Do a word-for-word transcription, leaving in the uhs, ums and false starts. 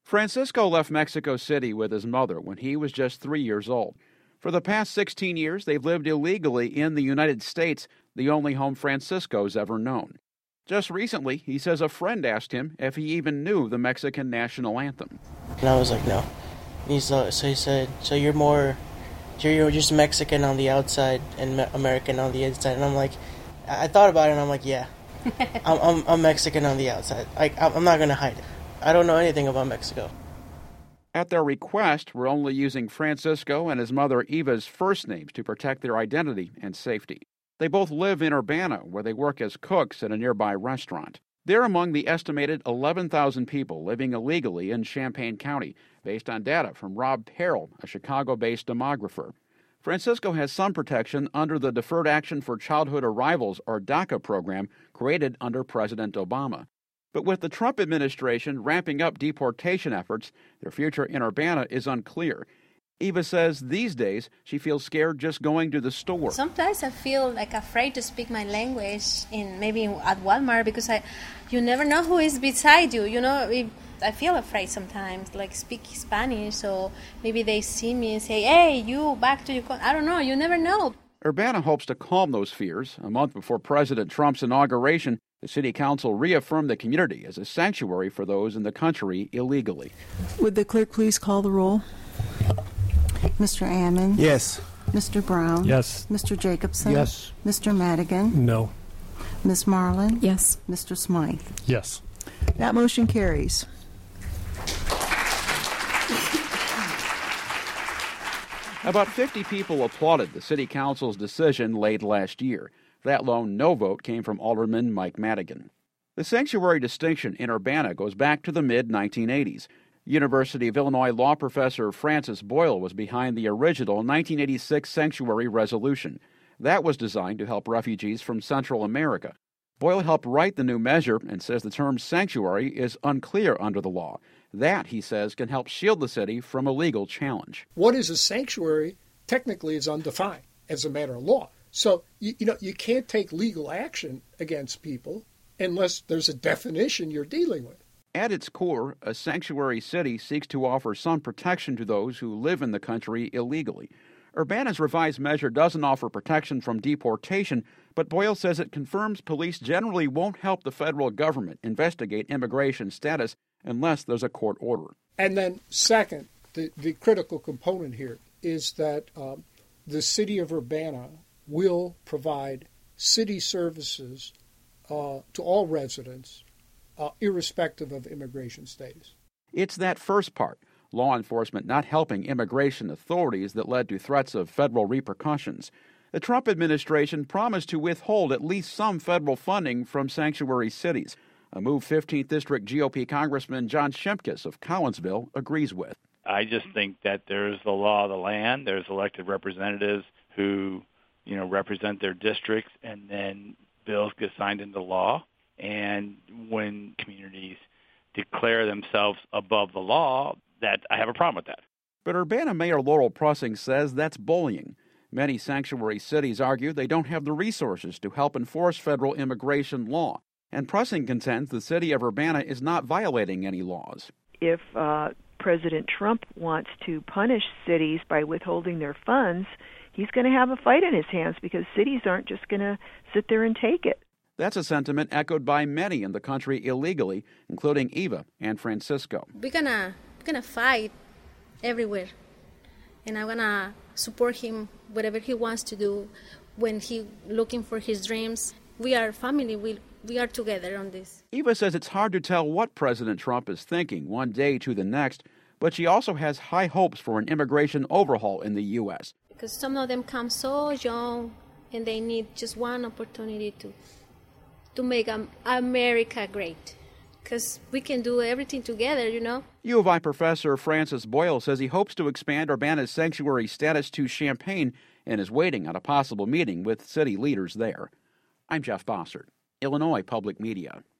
Francisco left Mexico City with his mother when he was just three years old. For the past sixteen years, they've lived illegally in the United States, the only home Francisco's ever known. Just recently, he says a friend asked him if he even knew the Mexican national anthem. And I was like, no. He's, uh, so he said, so you're more, you're just Mexican on the outside and American on the inside. And I'm like, I thought about it and I'm like, yeah, I'm, I'm, I'm Mexican on the outside. Like, I'm not going to hide it. I don't know anything about Mexico. At their request, we're only using Francisco and his mother Eva's first names to protect their identity and safety. They both live in Urbana, where they work as cooks at a nearby restaurant. They're among the estimated eleven thousand people living illegally in Champaign County, based on data from Rob Perrell, a Chicago-based demographer. Francisco has some protection under the Deferred Action for Childhood Arrivals, or DACA program, created under President Obama. But with the Trump administration ramping up deportation efforts, their future in Urbana is unclear. Eva says these days she feels scared just going to the store. Sometimes I feel like afraid to speak my language in maybe at Walmart because I, you never know who is beside you. You know, if, I feel afraid sometimes, like speak Spanish, so maybe they see me and say, "Hey, you back to your country." I don't know. You never know. Urbana hopes to calm those fears. A month before President Trump's inauguration, the city council reaffirmed the community as a sanctuary for those in the country illegally. Would the clerk please call the roll? Mister Ammon? Yes. Mister Brown? Yes. Mister Jacobson? Yes. Mister Madigan? No. Miz Marlin? Yes. Mister Smythe? Yes. That motion carries. About fifty people applauded the city council's decision late last year. That lone no vote came from Alderman Mike Madigan. The sanctuary distinction in Urbana goes back to the mid nineteen eighties. University of Illinois law professor Francis Boyle was behind the original nineteen eighty-six sanctuary resolution. That was designed to help refugees from Central America. Boyle helped write the new measure and says the term sanctuary is unclear under the law. That, he says, can help shield the city from a legal challenge. What is a sanctuary technically is undefined as a matter of law. So, you, you know, you can't take legal action against people unless there's a definition you're dealing with. At its core, a sanctuary city seeks to offer some protection to those who live in the country illegally. Urbana's revised measure doesn't offer protection from deportation, but Boyle says it confirms police generally won't help the federal government investigate immigration status unless there's a court order. And then second, the, the critical component here is that um, the city of Urbana will provide city services uh, to all residents, uh, irrespective of immigration status. It's that first part, law enforcement not helping immigration authorities, that led to threats of federal repercussions. The Trump administration promised to withhold at least some federal funding from sanctuary cities, a move fifteenth District G O P Congressman John Shimkus of Collinsville agrees with. I just think that there's the law of the land. There's elected representatives who, you know, represent their districts, and then bills get signed into law. And when communities declare themselves above the law, that I have a problem with that. But Urbana Mayor Laurel Prussing says that's bullying. Many sanctuary cities argue they don't have the resources to help enforce federal immigration law. And Prussing contends the city of Urbana is not violating any laws. If uh, President Trump wants to punish cities by withholding their funds, he's going to have a fight in his hands because cities aren't just going to sit there and take it. That's a sentiment echoed by many in the country illegally, including Eva and Francisco. We're gonna we're gonna fight everywhere, and I'm gonna support him whatever he wants to do when he looking for his dreams. We are family. We we are together on this. Eva says it's hard to tell what President Trump is thinking one day to the next, but she also has high hopes for an immigration overhaul in the U S Because some of them come so young, and they need just one opportunity to. to make America great, because we can do everything together, you know. U of I professor Francis Boyle says he hopes to expand Urbana's sanctuary status to Champaign and is waiting on a possible meeting with city leaders there. I'm Jeff Bossert, Illinois Public Media.